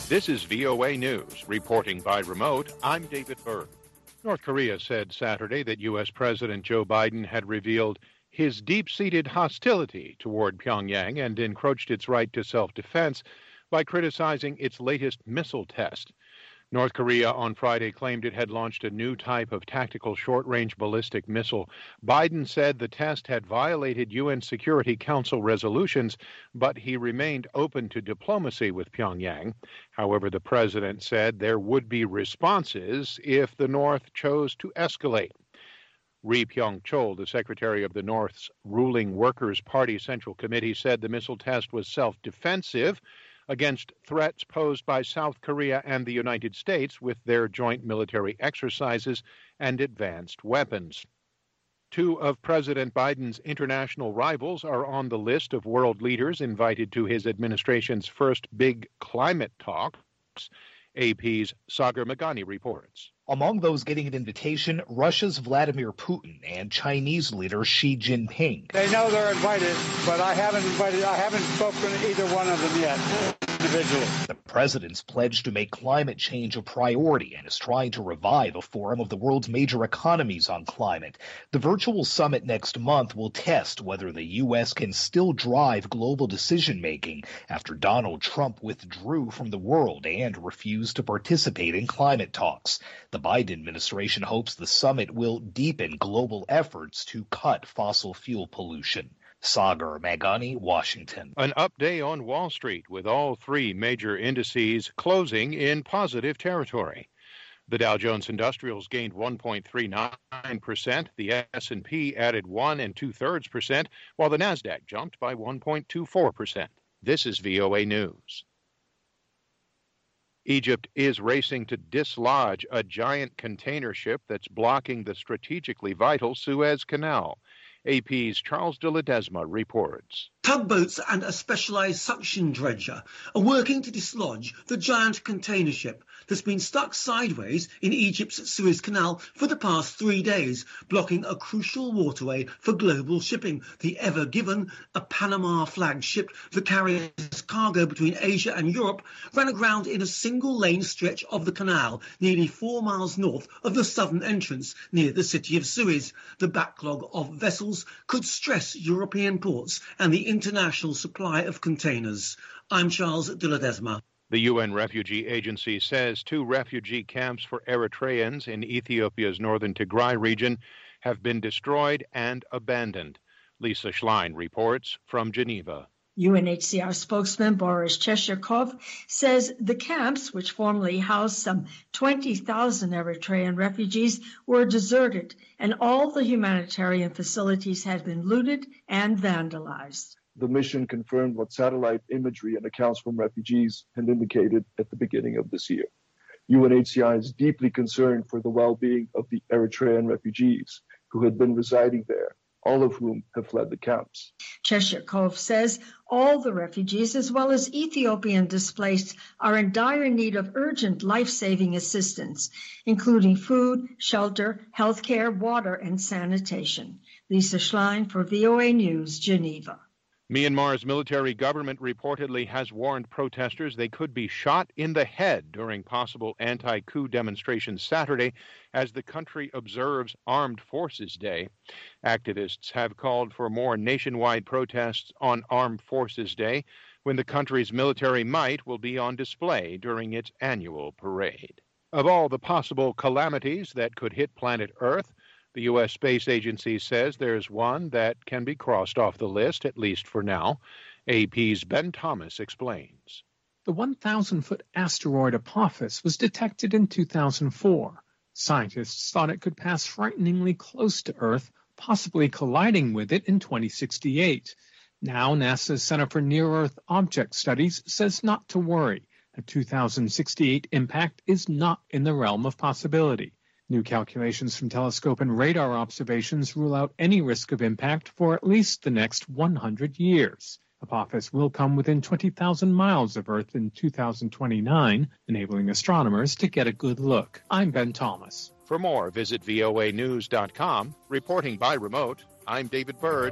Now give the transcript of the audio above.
This is VOA News. Reporting by remote, I'm David Byrd. North Korea said Saturday that U.S. President Joe Biden had revealed his deep-seated hostility toward Pyongyang and encroached its right to self-defense by criticizing its latest missile test. North Korea on Friday claimed it had launched a new type of tactical short-range ballistic missile. Biden said the test had violated UN Security Council resolutions, but he remained open to diplomacy with Pyongyang. However, the president said there would be responses if the North chose to escalate. Ri Pyong-chol, the secretary of the North's ruling Workers' Party Central Committee, said the missile test was self-defensive against threats posed by South Korea and the United States with their joint military exercises and advanced weapons. Two of President Biden's international rivals are on the list of world leaders invited to his administration's first big climate talks. AP's Sagar Meghani reports. Among those getting an invitation, Russia's Vladimir Putin and Chinese leader Xi Jinping. They know they're invited, but I haven't spoken to either one of them yet, individually. The president's pledged to make climate change a priority and is trying to revive a forum of the world's major economies on climate. The virtual summit next month will test whether the U.S. can still drive global decision-making after Donald Trump withdrew from the world and refused to participate in climate talks. The Biden administration hopes the summit will deepen global efforts to cut fossil fuel pollution. Sagar Meghani, Washington. An up day on Wall Street with all three major indices closing in positive territory. The Dow Jones Industrials gained 1.39%. The S&P added 1 2/3%, while the Nasdaq jumped by 1.24%. This is VOA News. Egypt is racing to dislodge a giant container ship that's blocking the strategically vital Suez Canal. AP's Charles de Ledesma reports. Tugboats and a specialized suction dredger are working to dislodge the giant container ship that's been stuck sideways in Egypt's Suez Canal for the past 3 days, blocking a crucial waterway for global shipping. The Ever Given, a Panama-flagged ship that carries cargo between Asia and Europe, ran aground in a single-lane stretch of the canal, nearly 4 miles north of the southern entrance near the city of Suez. The backlog of vessels could stress European ports and the international supply of containers. I'm Charles de Ledesma. The UN Refugee Agency says 2 refugee camps for Eritreans in Ethiopia's northern Tigray region have been destroyed and abandoned. Lisa Schlein reports from Geneva. UNHCR spokesman Boris Cheshirkov says the camps, which formerly housed some 20,000 Eritrean refugees, were deserted and all the humanitarian facilities had been looted and vandalized. The mission confirmed what satellite imagery and accounts from refugees had indicated at the beginning of this year. UNHCR is deeply concerned for the well-being of the Eritrean refugees who had been residing there, all of whom have fled the camps. Cheshirkov says all the refugees, as well as Ethiopian displaced, are in dire need of urgent life-saving assistance, including food, shelter, health care, water, and sanitation. Lisa Schlein for VOA News, Geneva. Myanmar's military government reportedly has warned protesters they could be shot in the head during possible anti-coup demonstrations Saturday as the country observes Armed Forces Day. Activists have called for more nationwide protests on Armed Forces Day, when the country's military might will be on display during its annual parade. Of all the possible calamities that could hit planet Earth, the U.S. Space Agency says there's one that can be crossed off the list, at least for now. AP's Ben Thomas explains. The 1,000-foot asteroid Apophis was detected in 2004. Scientists thought it could pass frighteningly close to Earth, possibly colliding with it in 2068. Now, NASA's Center for Near-Earth Object Studies says not to worry. A 2068 impact is not in the realm of possibility. New calculations from telescope and radar observations rule out any risk of impact for at least the next 100 years. Apophis will come within 20,000 miles of Earth in 2029, enabling astronomers to get a good look. I'm Ben Thomas. For more, visit voanews.com. Reporting by remote, I'm David Byrd.